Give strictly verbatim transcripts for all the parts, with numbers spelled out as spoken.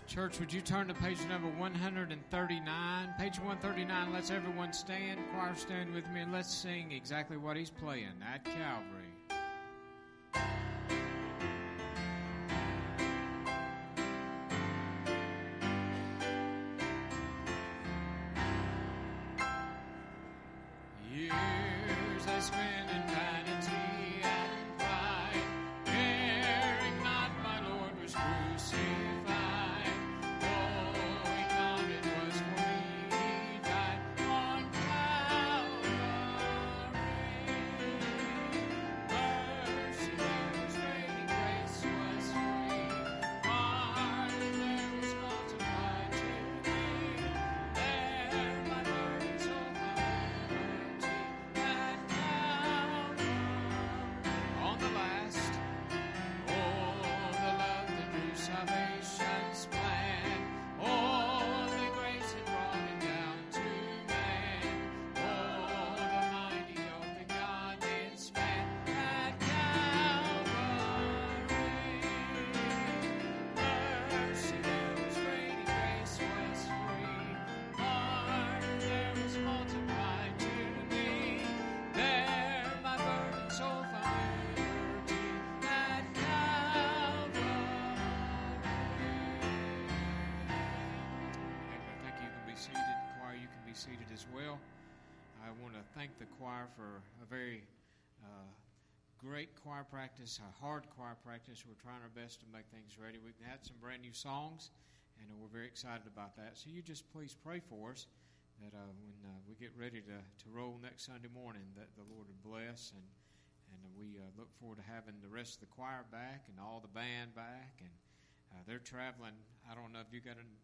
Church, would you turn to page number one thirty-nine? Page one thirty-nine, let's everyone stand. Choir, stand with me, and let's sing exactly what he's playing at Calvary. Years I spent in vanity and pride, caring not my Lord was crucified. Seated as well. I want to thank the choir for a very uh, great choir practice, a hard choir practice. We're trying our best to make things ready. We've had some brand new songs, and we're very excited about that. So you just please pray for us that uh, when uh, we get ready to, to roll next Sunday morning, that the Lord would bless, and and we uh, look forward to having the rest of the choir back and all the band back, and uh, they're traveling. I don't know if you got an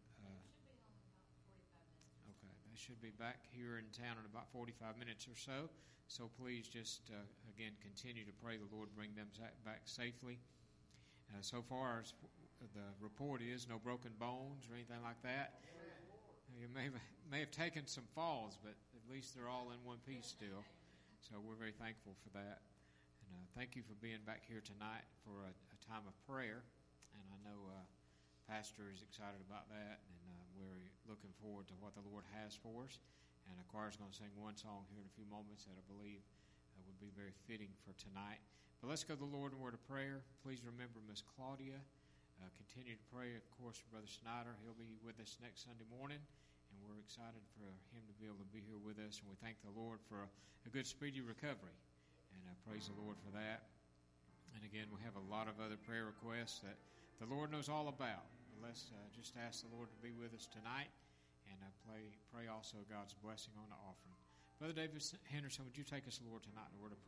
should be back here in town in about forty-five minutes or so. So please just, uh, again, continue to pray the Lord bring them back safely. Uh, so far, as the report is, no broken bones or anything like that. You may have, may have taken some falls, but at least they're all in one piece still. So we're very thankful for that. And uh, thank you for being back here tonight for a, a time of prayer. And I know uh, Pastor is excited about that, and uh, we're looking forward to what the Lord has for us. And the choir is going to sing one song here in a few moments that I believe uh, would be very fitting for tonight. But let's go to the Lord in a word of prayer. Please remember Miss Claudia. Uh, continue to pray, of course, for Brother Snyder. He'll be with us next Sunday morning, and we're excited for him to be able to be here with us. And we thank the Lord for a, a good, speedy recovery. And I uh, praise the Lord for that. And again, we have a lot of other prayer requests that the Lord knows all about. Let's uh, just ask the Lord to be with us tonight, and uh, pray, pray also God's blessing on the offering. Brother David Henderson, would you take us, Lord, tonight in a word of prayer?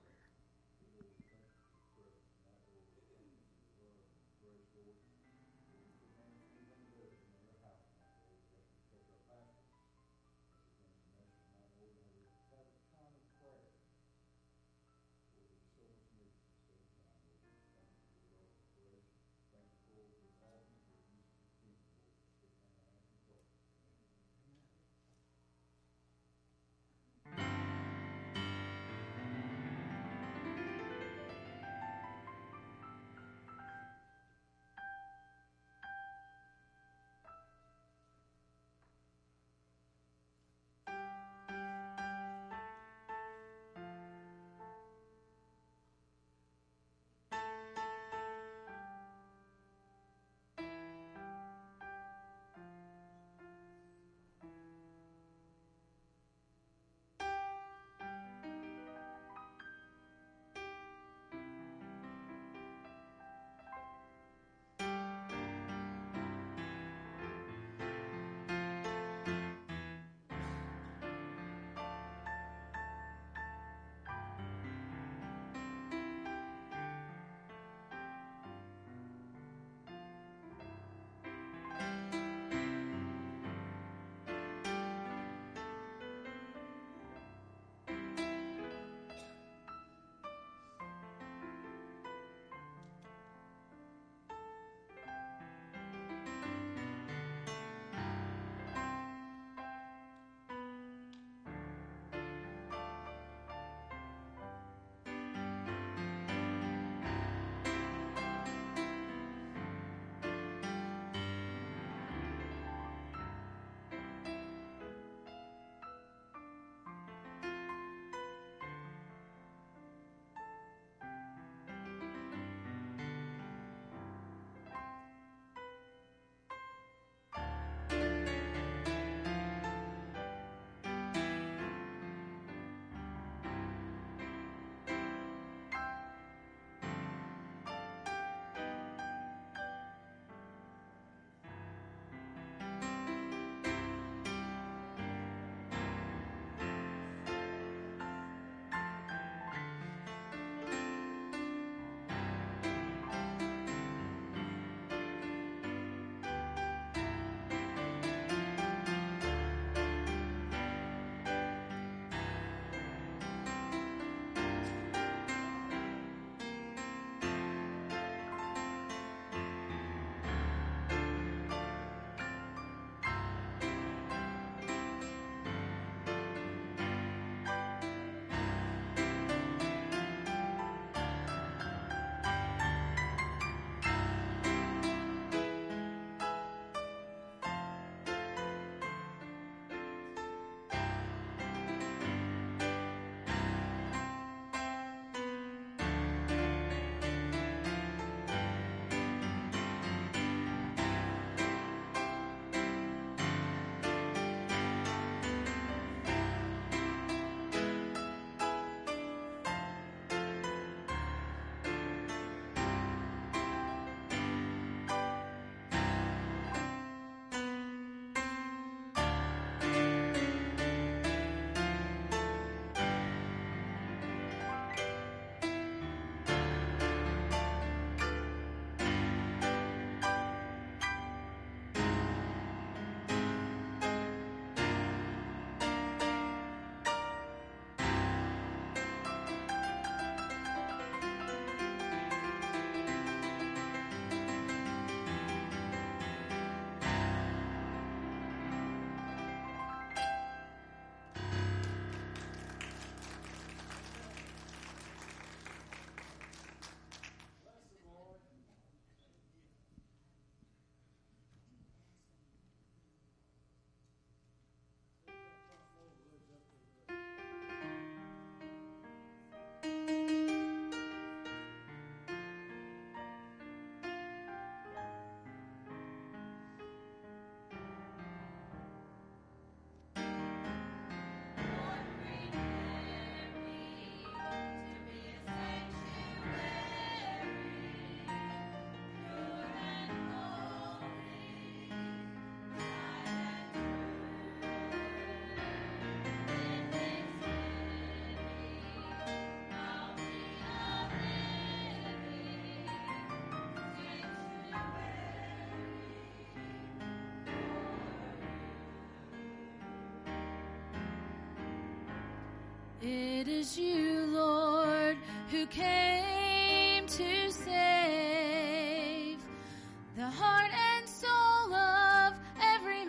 It is you, Lord, who came to save the heart and soul of every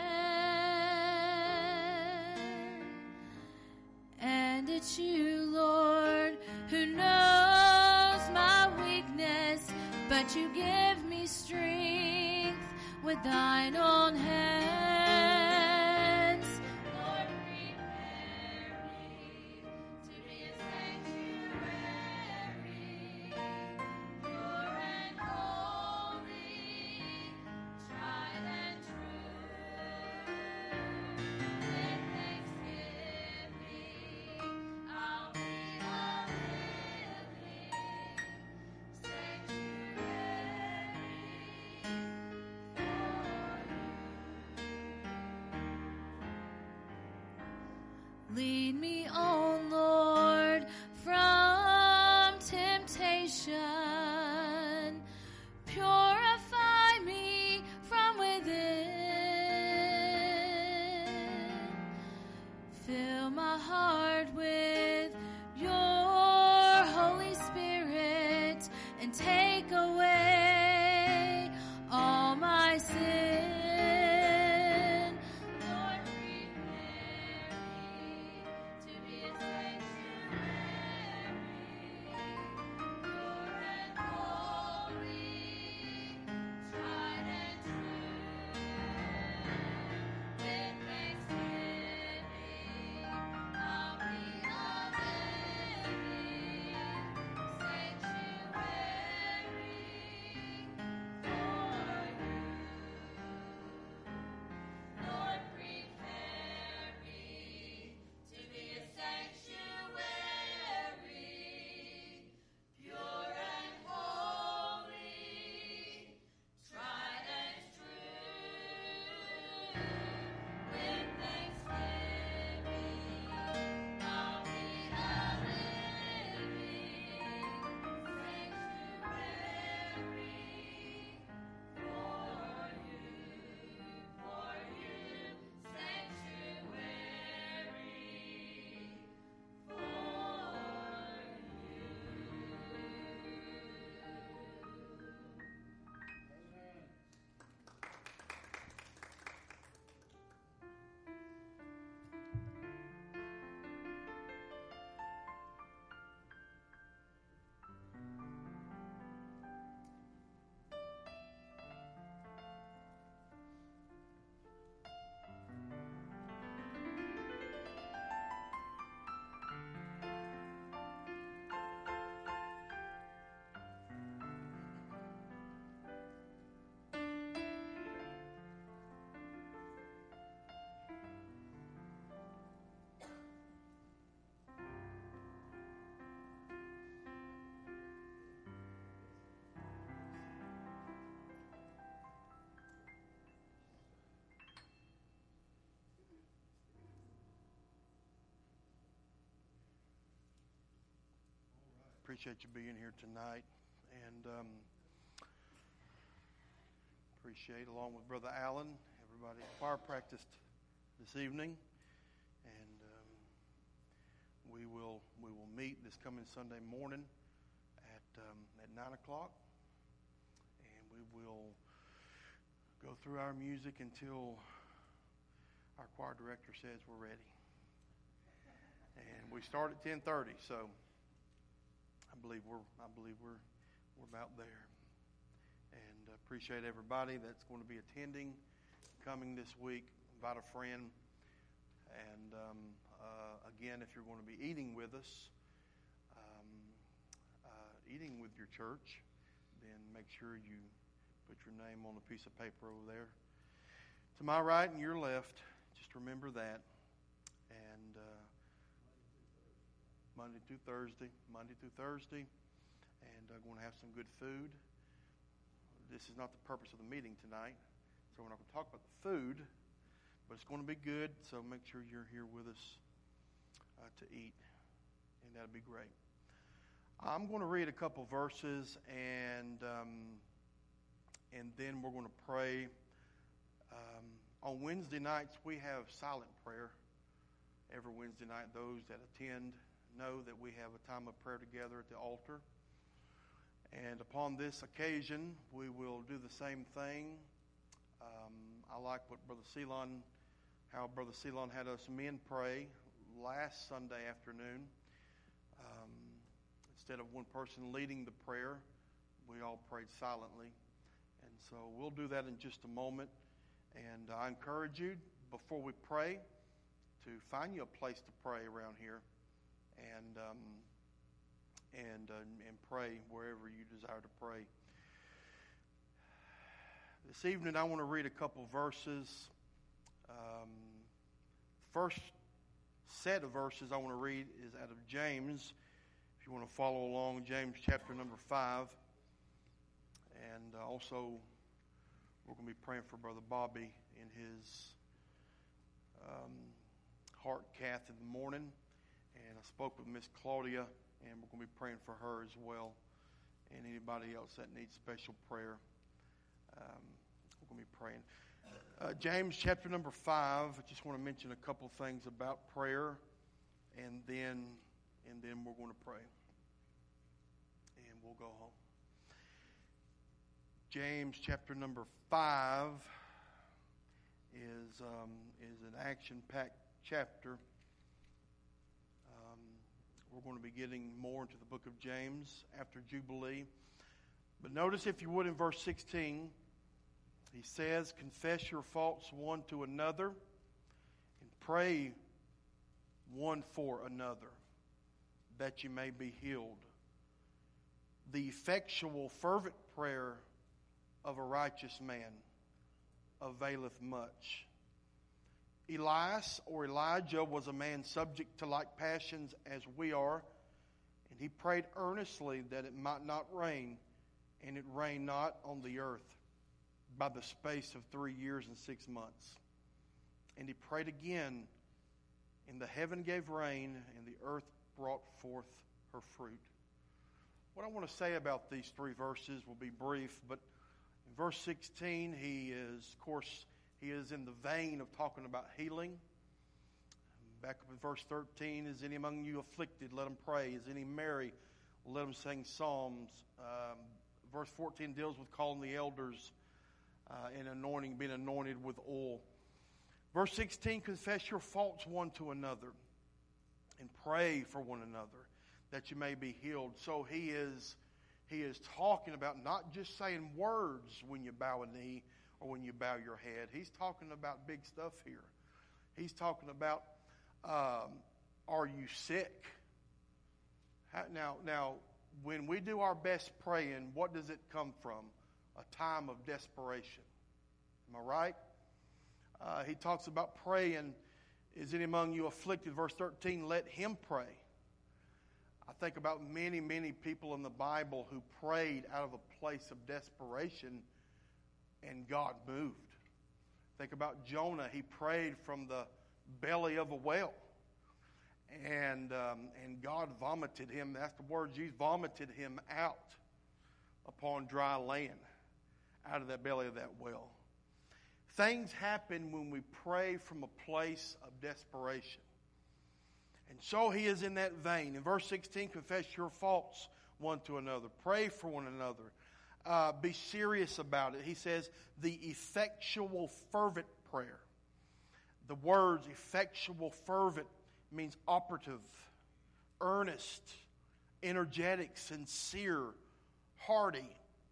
man. And it's you, Lord, who knows my weakness, but you give me strength with thine own hands. Lord, prepare me to be a sanctuary, pure and holy, tried and true. With thanksgiving, I'll be a living Lead me on, Lord, from temptation. Purify me from within. Fill my heart with your Holy Spirit and take away all my sin. Lord, prepare me to be a sanctuary, pure and holy, tried and true. With thanksgiving, I'll be a living Appreciate you being here tonight, and um, appreciate, along with Brother Allen, everybody at choir practiced this evening, and um, we will we will meet this coming Sunday morning at um, at nine o'clock, and we will go through our music until our choir director says we're ready, and we start at ten thirty. So. I believe we're I believe we're we're about there, and uh, appreciate everybody that's going to be attending, coming this week. Invite a friend, and um, uh, again, if you're going to be eating with us, um, uh, eating with your church, then make sure you put your name on a piece of paper over there. To my right and your left, just remember that. And. Uh, Monday through Thursday, Monday through Thursday, and I'm going to have some good food. This is not the purpose of the meeting tonight, so we're not going to talk about the food, but it's going to be good, so make sure you're here with us uh, to eat, and that'll be great. I'm going to read a couple verses, and um, and then we're going to pray. Um, on Wednesday nights, we have silent prayer. every Wednesday night. Those that attend know that we have a time of prayer together at the altar. And upon this occasion, we will do the same thing. Um, I like what Brother Ceylon, how Brother Ceylon had us men pray last Sunday afternoon. Um, instead of one person leading the prayer, we all prayed silently. And so we'll do that in just a moment. And I encourage you, before we pray, to find you a place to pray around here, and um, and uh, and pray wherever you desire to pray. This evening, I want to read a couple verses. Um, first set of verses I want to read is out of James. If you want to follow along, James chapter number five, and uh, also we're going to be praying for Brother Bobby in his um, heart cath in the morning. And I spoke with Miss Claudia, and we're going to be praying for her as well, and anybody else that needs special prayer. Um, we're going to be praying. Uh, James chapter number five. I just want to mention a couple things about prayer, and then and then we're going to pray, and we'll go home. James chapter number five is um, is an action-packed chapter. Um, we're going to be getting more into the book of James after Jubilee. But notice, if you would, in verse sixteen, he says, "Confess your faults one to another and pray one for another, that you may be healed. The effectual, fervent prayer of a righteous man availeth much." Elias, or Elijah, was a man subject to like passions as we are, and he prayed earnestly that it might not rain, and it rained not on the earth by the space of three years and six months. And he prayed again, and the heaven gave rain, and the earth brought forth her fruit. What I want to say about these three verses will be brief, but in verse sixteen, he is, of course, he is in the vein of talking about healing. Back up in verse thirteen, "Is any among you afflicted? Let him pray. Is any merry? Let him sing psalms." Um, verse fourteen deals with calling the elders uh, and anointing, being anointed with oil. Verse sixteen, "Confess your faults one to another and pray for one another, that you may be healed." So he is he is talking about not just saying words when you bow a knee or when you bow your head. He's talking about big stuff here. He's talking about, um, are you sick? How, now, now, when we do our best praying, what does it come from? A time of desperation. Am I right? Uh, he talks about praying. "Is any among you afflicted?" Verse thirteen, "Let him pray." I think about many, many people in the Bible who prayed out of a place of desperation, and God moved. Think about Jonah. He prayed from the belly of a whale, and um, and God vomited him. That's the word used. Vomited him out upon dry land, out of that belly of that well. Things happen when we pray from a place of desperation. And so he is in that vein. In verse sixteen, "Confess your faults one to another. Pray for one another. Uh, be serious about it." He says, the effectual, fervent prayer. The words effectual, fervent means operative, earnest, energetic, sincere, hearty.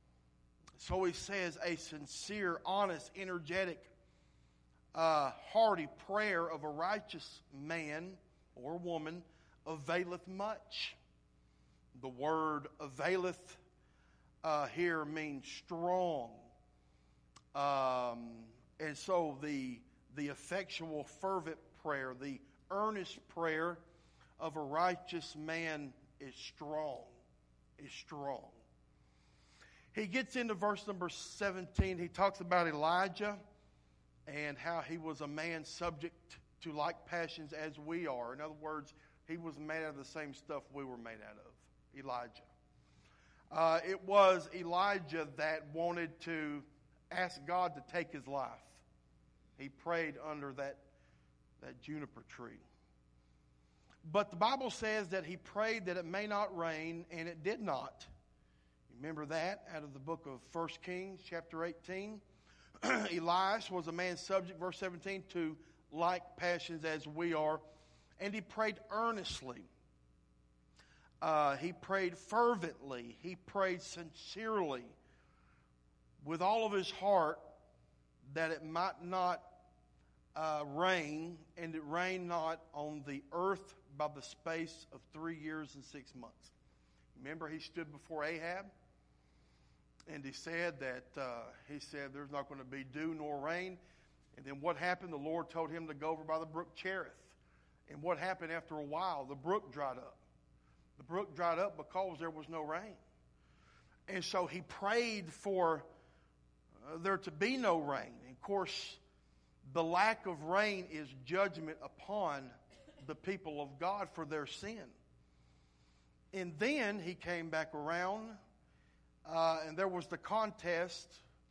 So he says a sincere, honest, energetic, uh, hearty prayer of a righteous man or woman availeth much. The word availeth Uh, here means strong. Um, and so the, the effectual, fervent prayer, the earnest prayer of a righteous man is strong, is strong. He gets into verse number seventeen. He talks about Elijah and how he was a man subject to like passions as we are. In other words, he was made out of the same stuff we were made out of, Elijah. Uh, it was Elijah that wanted to ask God to take his life. He prayed under that, that juniper tree. But the Bible says that he prayed that it may not rain, and it did not. Remember that out of the book of First Kings, chapter eighteen. Elias was a man subject, verse seventeen, to like passions as we are, and he prayed earnestly. Uh, he prayed fervently. He prayed sincerely with all of his heart that it might not uh, rain, and it rain not on the earth by the space of three years and six months. Remember, he stood before Ahab, and he said that uh, he said there's not going to be dew nor rain. And then what happened? The Lord told him to go over by the brook Cherith. And what happened after a while? The brook dried up. The brook dried up because there was no rain. And so he prayed for uh, there to be no rain. And of course, the lack of rain is judgment upon the people of God for their sin. And then he came back around, uh, and there was the contest.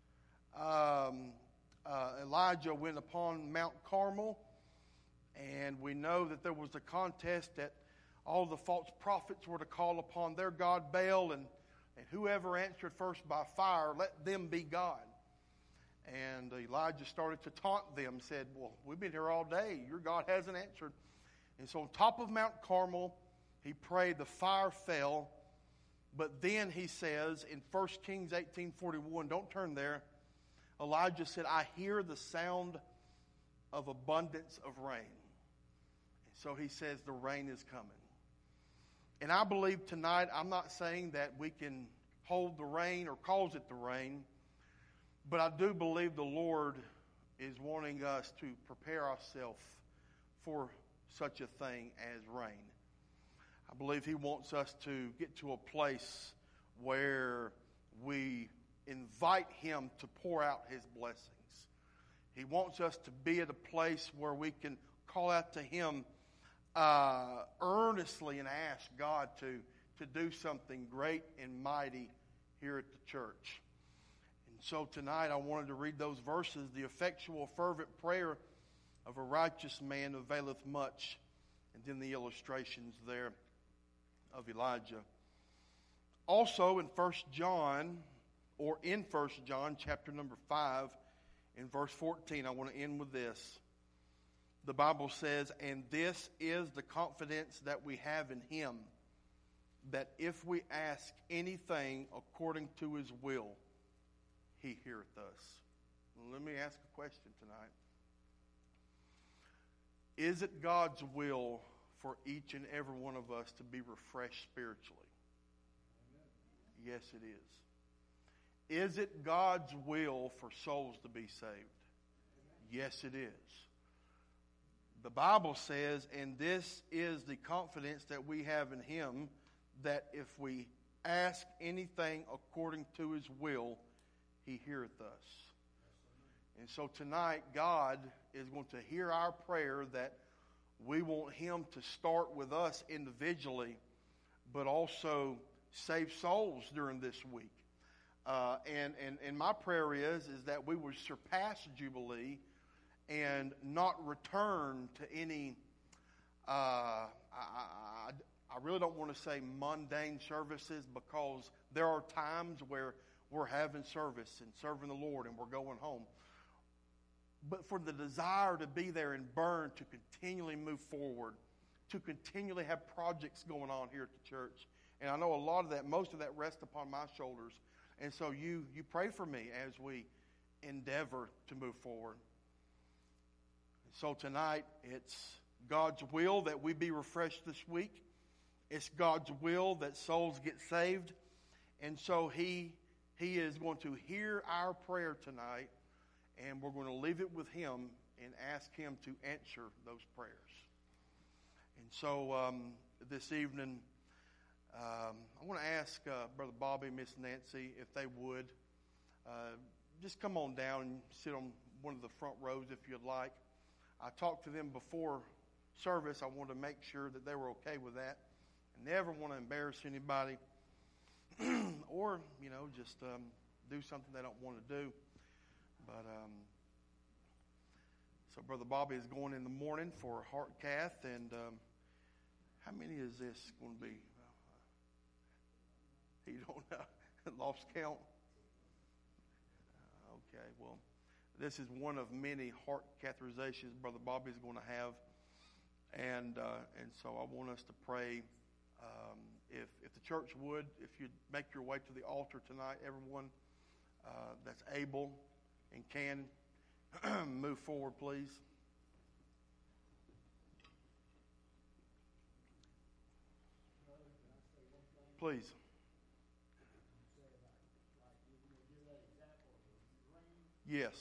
Um, uh, Elijah went upon Mount Carmel, and we know that there was a contest that all the false prophets were to call upon their god Baal, and, and whoever answered first by fire, let them be God. And Elijah started to taunt them, said, well, we've been here all day. Your God hasn't answered. And so on top of Mount Carmel, he prayed, the fire fell. But then he says in First Kings eighteen forty-one, don't turn there, Elijah said, I hear the sound of abundance of rain. And so he says the rain is coming. And I believe tonight, I'm not saying that we can hold the rain or cause it to rain, but I do believe the Lord is wanting us to prepare ourselves for such a thing as rain. I believe He wants us to get to a place where we invite Him to pour out His blessings. He wants us to be at a place where we can call out to Him uh, earnestly and ask God to, to do something great and mighty here at the church. And so tonight I wanted to read those verses. The effectual, fervent prayer of a righteous man availeth much. And then the illustrations there of Elijah. Also in First John, or in First John chapter number five, in verse fourteen, I want to end with this. The Bible says, and this is the confidence that we have in Him, that if we ask anything according to His will, He heareth us. Well, let me ask a question tonight. Is it God's will for each and every one of us to be refreshed spiritually? Amen. Yes, it is. Is it God's will for souls to be saved? Amen. Yes, it is. The Bible says, and this is the confidence that we have in Him, that if we ask anything according to His will, He heareth us. And so tonight, God is going to hear our prayer that we want Him to start with us individually, but also save souls during this week. Uh, and, and, and my prayer is, is that we would surpass Jubilee and not return to any, uh, I, I, I really don't want to say mundane services, because there are times where we're having service and serving the Lord and we're going home. But for the desire to be there and burn, to continually move forward, to continually have projects going on here at the church. And I know a lot of that, most of that rests upon my shoulders. And so you, you pray for me as we endeavor to move forward. So tonight, it's God's will that we be refreshed this week. It's God's will that souls get saved. And so He, he is going to hear our prayer tonight, and we're going to leave it with Him and ask Him to answer those prayers. And so um, this evening, um, I want to ask uh, Brother Bobby, Miss Nancy, if they would uh, just come on down and sit on one of the front rows if you'd like. I talked to them before service. I wanted to make sure that they were okay with that. I never want to embarrass anybody or, you know, just um, do something they don't want to do. But um, so Brother Bobby is going in the morning for a heart cath, and um, How many is this going to be? You don't know? Lost count? Okay, well, this is one of many heart catheterizations Brother Bobby's going to have. And uh, and so I want us to pray. Um, if, if the church would, if you'd make your way to the altar tonight, everyone uh, that's able and can, move forward, please. Please. Yes.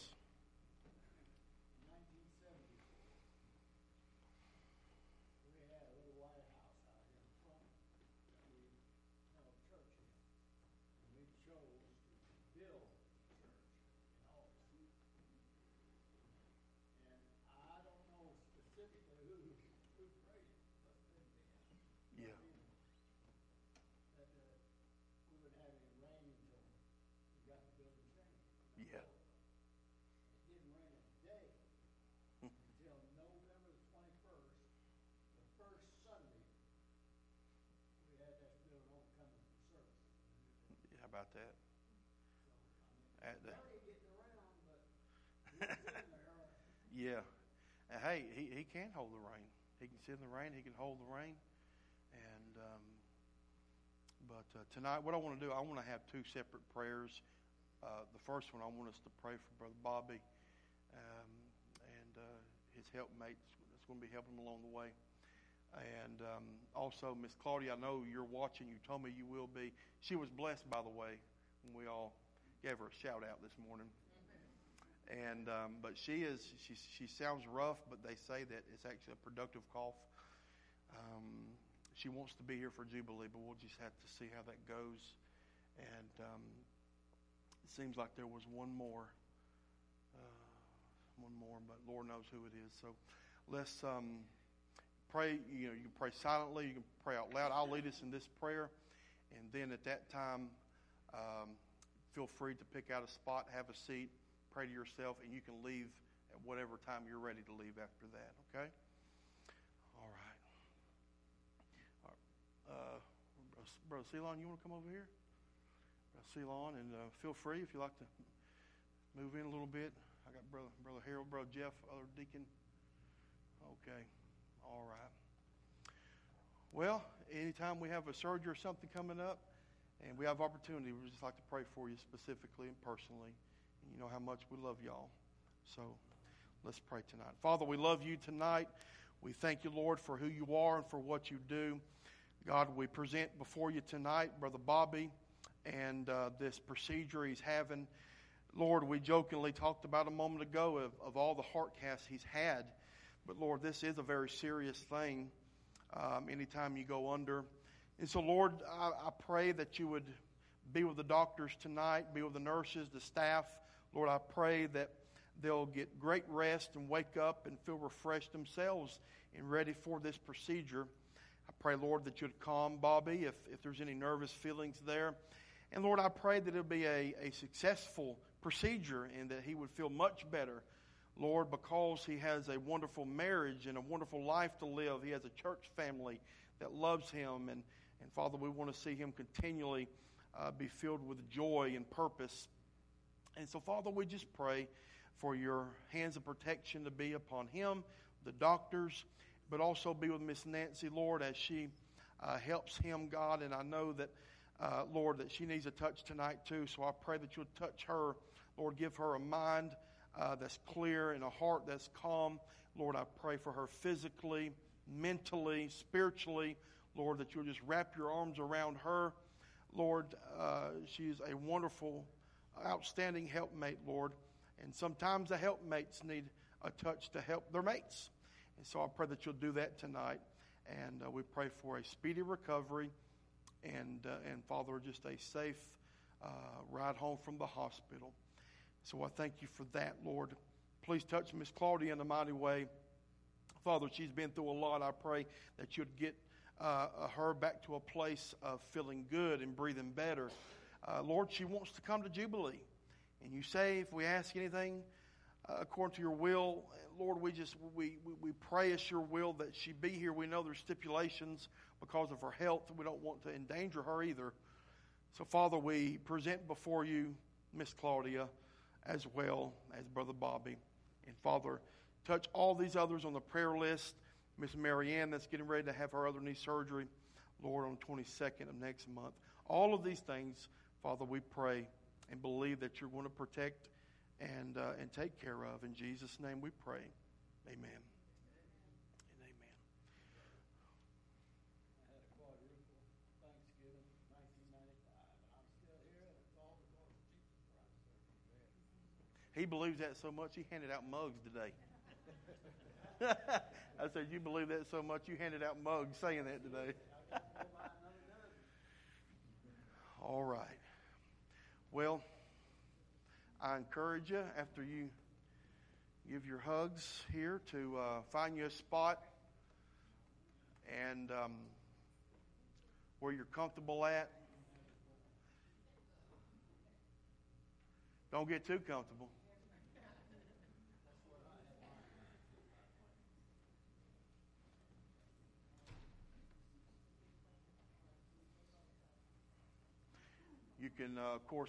About that. At the, yeah. And hey, he, he can hold the rain. He can sit in the rain. He can hold the rain. And um, but uh, tonight, what I want to do, I want to have two separate prayers. Uh, the first one, I want us to pray for Brother Bobby um, and uh, his helpmates that's going to be helping him along the way. And um, also, Miss Claudia, I know you're watching. You told me you will be. She was blessed, by the way, when we all gave her a shout out this morning. And um, but she is she she sounds rough, but they say that it's actually a productive cough. Um, she wants to be here for Jubilee, but we'll just have to see how that goes. And um, it seems like there was one more, uh, one more, but Lord knows who it is. So let's. Um, Pray, you know, you can pray silently, you can pray out loud. I'll lead us in this prayer, and then at that time, um, feel free to pick out a spot, have a seat, pray to yourself, and you can leave at whatever time you're ready to leave after that, okay? All right. All right. Uh, Brother Ceylon, you want to come over here? Brother Ceylon, and uh, feel free if you like to move in a little bit. I got Brother, Brother Harold, Brother Jeff, other deacon. Okay. All right. Well, anytime we have a surgery or something coming up and we have opportunity, we just like to pray for you specifically and personally. And you know how much we love y'all. So let's pray tonight. Father, we love you tonight. We thank you, Lord, for who you are and for what you do. God, we present before you tonight Brother Bobby and uh, this procedure he's having. Lord, we jokingly talked about a moment ago of, of all the heart casts he's had. But, Lord, this is a very serious thing um, anytime you go under. And so, Lord, I, I pray that you would be with the doctors tonight, be with the nurses, the staff. Lord, I pray that they'll get great rest and wake up and feel refreshed themselves and ready for this procedure. I pray, Lord, that you'd calm Bobby if, if there's any nervous feelings there. And, Lord, I pray that it'll be a, a successful procedure and that he would feel much better. Lord, because he has a wonderful marriage and a wonderful life to live. He has a church family that loves him. And, and Father, we want to see him continually uh, be filled with joy and purpose. And so, Father, we just pray for your hands of protection to be upon him, the doctors, but also be with Miss Nancy, Lord, as she uh, helps him, God. And I know that, uh, Lord, that she needs a touch tonight too. So I pray that you'll touch her. Lord, give her a mind Uh, that's clear and a heart that's calm. Lord, I pray for her physically, mentally, spiritually. Lord, that you'll just wrap your arms around her. Lord, uh, she's a wonderful, outstanding helpmate, Lord. And sometimes the helpmates need a touch to help their mates. And so I pray that you'll do that tonight. And uh, we pray for a speedy recovery and, uh, and Father, just a safe uh, ride home from the hospital. So I thank you for that, Lord. Please touch Miss Claudia in a mighty way. Father, she's been through a lot. I pray that you'd get uh, her back to a place of feeling good and breathing better. Uh, Lord, she wants to come to Jubilee. And you say if we ask anything uh, according to your will. Lord, we just we, we, we pray it's your will that she be here. We know there's stipulations because of her health. We don't want to endanger her either. So, Father, we present before you Miss Claudia as well as Brother Bobby. And, Father, touch all these others on the prayer list. Miss Marianne that's getting ready to have her other knee surgery, Lord, on the twenty-second of next month. All of these things, Father, we pray and believe that you're going to protect and uh, and take care of. In Jesus' name we pray. Amen. And amen. I had a quadruple Thanksgiving in nineteen ninety-five, and I'm still here, and it's all because of Jesus Christ. He believes that so much, he handed out mugs today. I said, you believe that so much, you handed out mugs saying that today. All right. Well, I encourage you, after you give your hugs here, to uh, find you a spot and um, where you're comfortable at. Don't get too comfortable. You can, uh, of course,